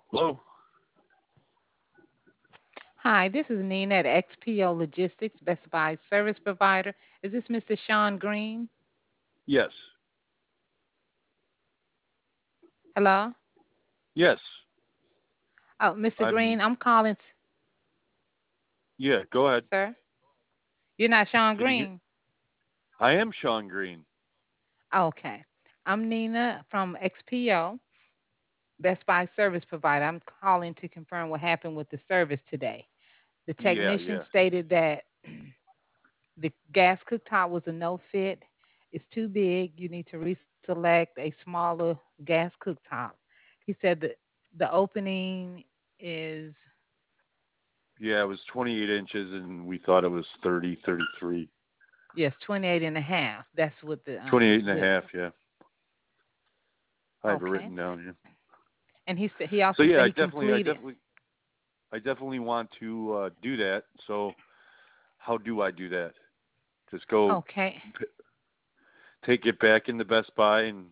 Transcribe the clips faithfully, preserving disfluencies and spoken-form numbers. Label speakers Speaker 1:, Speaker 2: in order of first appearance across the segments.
Speaker 1: Hello?
Speaker 2: Hi, this is Nina at X P O Logistics, Best Buy service provider. Is this Mister Sean Green?
Speaker 1: Yes.
Speaker 2: Hello?
Speaker 1: Yes.
Speaker 2: Oh, Mister
Speaker 1: I'm,
Speaker 2: Green, I'm calling, t-
Speaker 1: yeah, go ahead.
Speaker 2: sir. You're not Sean
Speaker 1: Can you hear?
Speaker 2: Green?
Speaker 1: I am Sean Green.
Speaker 2: Okay. I'm Nina from X P O, Best Buy service provider. I'm calling to confirm what happened with the service today. The
Speaker 1: Yeah,
Speaker 2: technician
Speaker 1: yeah.
Speaker 2: stated that the gas cooktop was a no fit. It's too big. You need to reselect a smaller gas cooktop. He said that the opening is,
Speaker 1: Yeah, it was twenty-eight inches and we thought it was thirty, thirty-three.
Speaker 2: yes, twenty-eight and a half. That's what the um
Speaker 1: twenty-eight and a
Speaker 2: the
Speaker 1: half, yeah. I have it
Speaker 2: okay.
Speaker 1: written down here.
Speaker 2: And he said he
Speaker 1: So
Speaker 2: also
Speaker 1: yeah,
Speaker 2: said
Speaker 1: I
Speaker 2: he
Speaker 1: definitely, I
Speaker 2: completed.
Speaker 1: definitely, I definitely want to uh, do that. So how do I do that? Just go
Speaker 2: Okay.
Speaker 1: p- take it back into Best Buy and,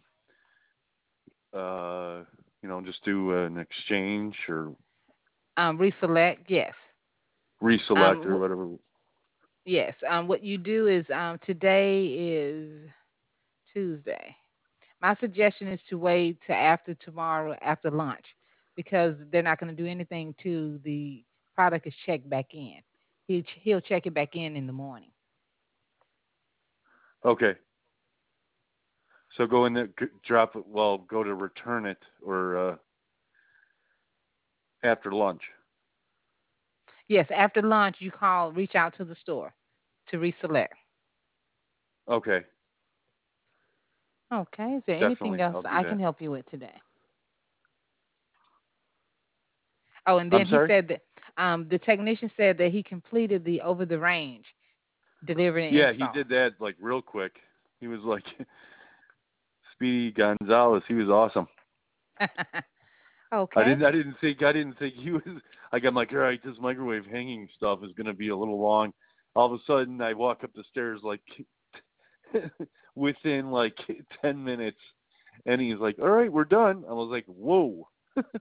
Speaker 1: uh, you know, just do an exchange or
Speaker 2: Um reselect, yes.
Speaker 1: reselect
Speaker 2: Um
Speaker 1: or
Speaker 2: wh-
Speaker 1: whatever.
Speaker 2: yes. Um what you do is um today is Tuesday. My suggestion is to wait to after tomorrow after lunch because they're not going to do anything to the product is checked back in. He he'll check it back in in the morning.
Speaker 1: Okay. So go in there, g- drop it. Well, go to return it or uh, after lunch.
Speaker 2: Yes, after lunch you call reach out to the store to reselect.
Speaker 1: Okay,
Speaker 2: Okay, is there anything
Speaker 1: definitely, I'll
Speaker 2: else
Speaker 1: do
Speaker 2: I can
Speaker 1: that.
Speaker 2: help you with today? Oh, and
Speaker 1: I'm
Speaker 2: then he
Speaker 1: sorry.
Speaker 2: said that um, the technician said that he completed the over the range delivery and
Speaker 1: Yeah, he
Speaker 2: install.
Speaker 1: did that like real quick. He was like Speedy Gonzalez. He was awesome. I
Speaker 2: Okay.
Speaker 1: didn't, I didn't think, I didn't think he was. Like I'm like, all right, this microwave hanging stuff is gonna be a little long. All of a sudden, I walk up the stairs like within like ten minutes, and he's like, all right, we're done. I was like, whoa.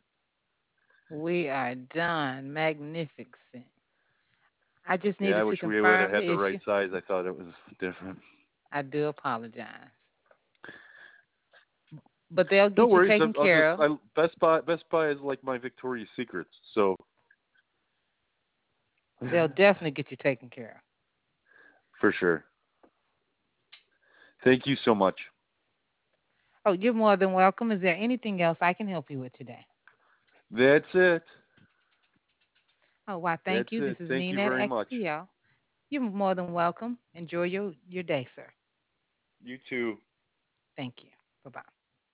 Speaker 2: We are done. Magnificent. I just
Speaker 1: Yeah, I
Speaker 2: needed to
Speaker 1: wish we would have
Speaker 2: confirm
Speaker 1: had
Speaker 2: the
Speaker 1: the right
Speaker 2: issue.
Speaker 1: size. I thought it was different.
Speaker 2: I do apologize. But they'll
Speaker 1: No
Speaker 2: get you
Speaker 1: worries. I'll,
Speaker 2: taken
Speaker 1: I'll just
Speaker 2: care of.
Speaker 1: I, Best Buy. Best Buy is like my Victoria's Secrets. So
Speaker 2: They'll definitely get you taken care of.
Speaker 1: for sure. Thank you so much.
Speaker 2: Oh, you're more than welcome. Is there anything else I can help you with today?
Speaker 1: That's it.
Speaker 2: Oh, why,
Speaker 1: That's
Speaker 2: thank you.
Speaker 1: it.
Speaker 2: This is
Speaker 1: Thank you
Speaker 2: Nina at
Speaker 1: very much.
Speaker 2: X P L. You're more than welcome. Enjoy your, your day, sir.
Speaker 1: You too.
Speaker 2: Thank you. Bye bye.